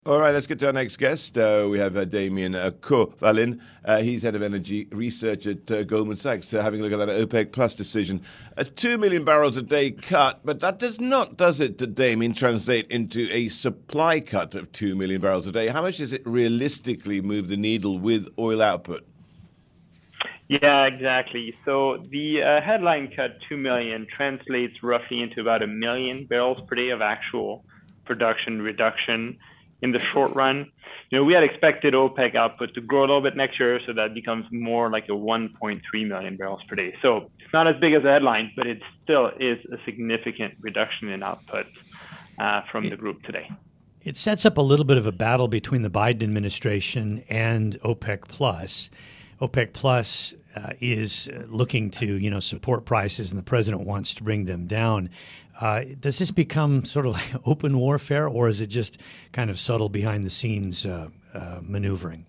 All right, let's get to our next guest. We have Damien Kovalin. He's head of energy research at Goldman Sachs, having a look at that OPEC Plus decision. A 2 million barrels a day cut, but that does not, does it, Damien, translate into a supply cut of 2 million barrels a day? How much does it realistically move the needle with oil output? Yeah, exactly. So the headline cut 2 million translates roughly into about a million barrels per day of actual production reduction in the short run. We had expected OPEC output to grow a little bit next year, so that becomes more like a 1.3 million barrels per day. So it's not as big as a headline, but it still is a significant reduction in output from the group today. It sets up a little bit of a battle between the Biden administration and OPEC Plus. OPEC Plus is looking to, support prices, and the president wants to bring them down. Does this become sort of like open warfare, or is it just kind of subtle behind the scenes maneuvering?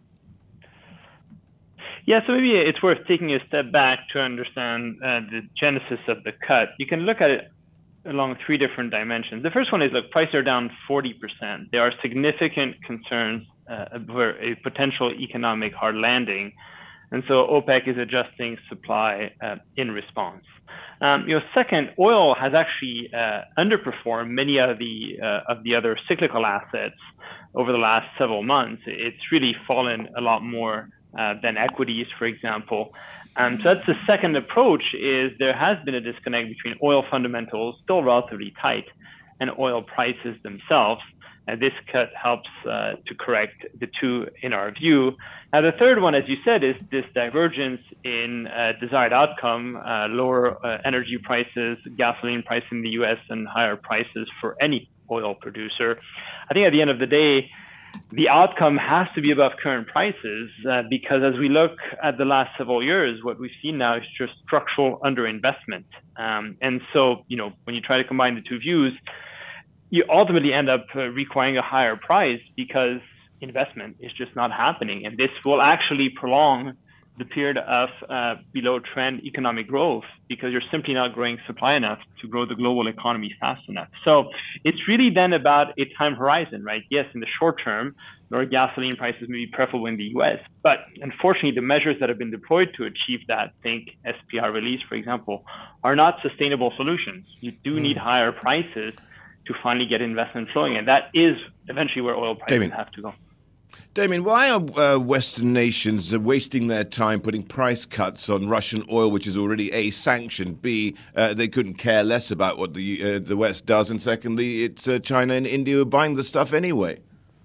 Yeah, so maybe it's worth taking a step back to understand the genesis of the cut. You can look at it along three different dimensions. The first one is, look, prices are down 40%. There are significant concerns over a potential economic hard landing. And so OPEC is adjusting supply in response. Second, oil has actually underperformed many of the other cyclical assets over the last several months. It's really fallen a lot more than equities, for example. So that's the second approach. Is there has been a disconnect between oil fundamentals, still relatively tight, and oil prices themselves. And this cut helps to correct the two in our view. Now, the third one, as you said, is this divergence in desired outcome, lower energy prices, gasoline price in the US, and higher prices for any oil producer. I think at the end of the day, the outcome has to be above current prices because as we look at the last several years, what we've seen now is just structural underinvestment. And so, when you try to combine the two views, you ultimately end up requiring a higher price because investment is just not happening. And this will actually prolong the period of below trend economic growth because you're simply not growing supply enough to grow the global economy fast enough. So it's really then about a time horizon, right? Yes, in the short term, lower gasoline prices may be preferable in the US, but unfortunately, the measures that have been deployed to achieve that, think SPR release, for example, are not sustainable solutions. You do need higher prices to finally get investment flowing. And that is eventually where oil prices have to go. Damien, why are Western nations wasting their time putting price cuts on Russian oil, which is already A, sanctioned, B, they couldn't care less about what the West does, and secondly, it's China and India who are buying the stuff anyway?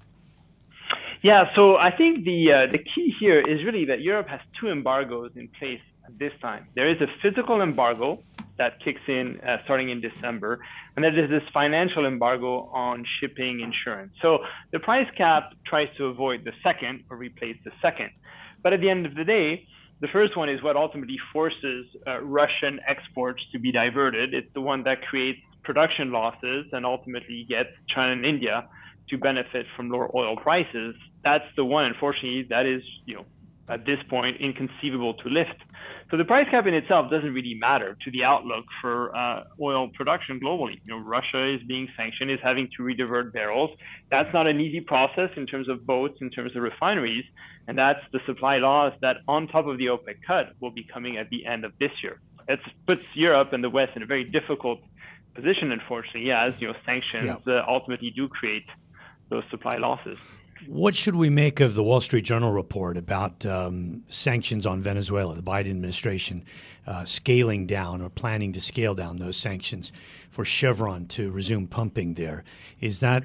Yeah, so I think the key here is really that Europe has two embargoes in place at this time. There is a physical embargo that kicks in starting in December. And then there's this financial embargo on shipping insurance. So the price cap tries to avoid the second or replace the second. But at the end of the day, the first one is what ultimately forces Russian exports to be diverted. It's the one that creates production losses and ultimately gets China and India to benefit from lower oil prices. That's the one, unfortunately, that is, at this point, inconceivable to lift. So the price cap in itself doesn't really matter to the outlook for oil production globally. Russia is being sanctioned, is having to redivert barrels. That's not an easy process in terms of boats, in terms of refineries. And that's the supply loss that on top of the OPEC cut will be coming at the end of this year. It puts Europe and the West in a very difficult position, unfortunately, as sanctions ultimately do create those supply losses. What should we make of the Wall Street Journal report about sanctions on Venezuela, the Biden administration scaling down or planning to scale down those sanctions for Chevron to resume pumping there? Does that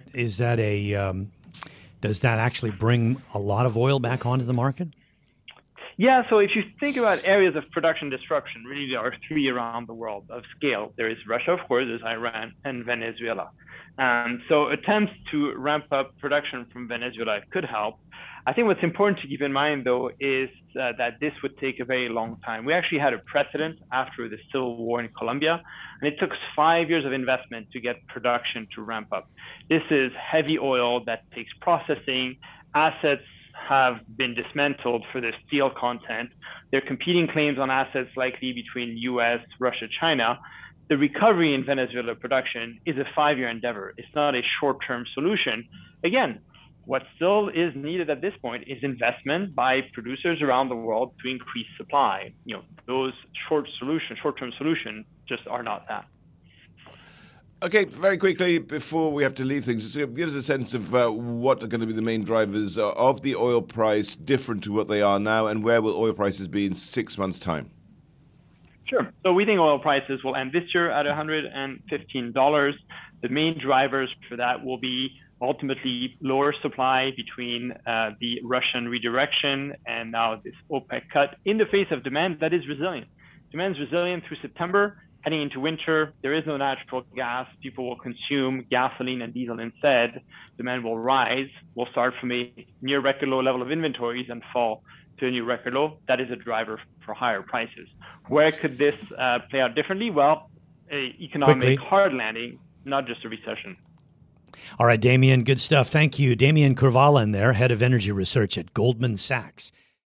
actually bring a lot of oil back onto the market? Yeah, so if you think about areas of production disruption, really there are three around the world of scale. There is Russia, of course, there's Iran, and Venezuela. So attempts to ramp up production from Venezuela could help. I think what's important to keep in mind, though, is that this would take a very long time. We actually had a precedent after the civil war in Colombia, and it took 5 years of investment to get production to ramp up. This is heavy oil that takes processing. Assets have been dismantled for their steel content. There are competing claims on assets likely between US, Russia, China. The recovery in Venezuela production is a 5-year endeavor. It's not a short-term solution. Again, What still is needed at this point is investment by producers around the world to increase supply. Those short-term solutions just are not that. Okay, very quickly, before we have to leave things, just give us a sense of what are going to be the main drivers of the oil price, different to what they are now, and where will oil prices be in 6 months' time? Sure. So we think oil prices will end this year at $115. The main drivers for that will be ultimately lower supply between the Russian redirection and now this OPEC cut in the face of demand that is resilient. Demand is resilient through September. Heading into winter, there is no natural gas. People will consume gasoline and diesel instead. Demand will rise. We'll start from a near record low level of inventories and fall to a new record low. That is a driver for higher prices. Where could this play out differently? Well, an economic hard landing, not just a recession. All right, Damien, good stuff. Thank you. Damien Korvalin there, head of energy research at Goldman Sachs.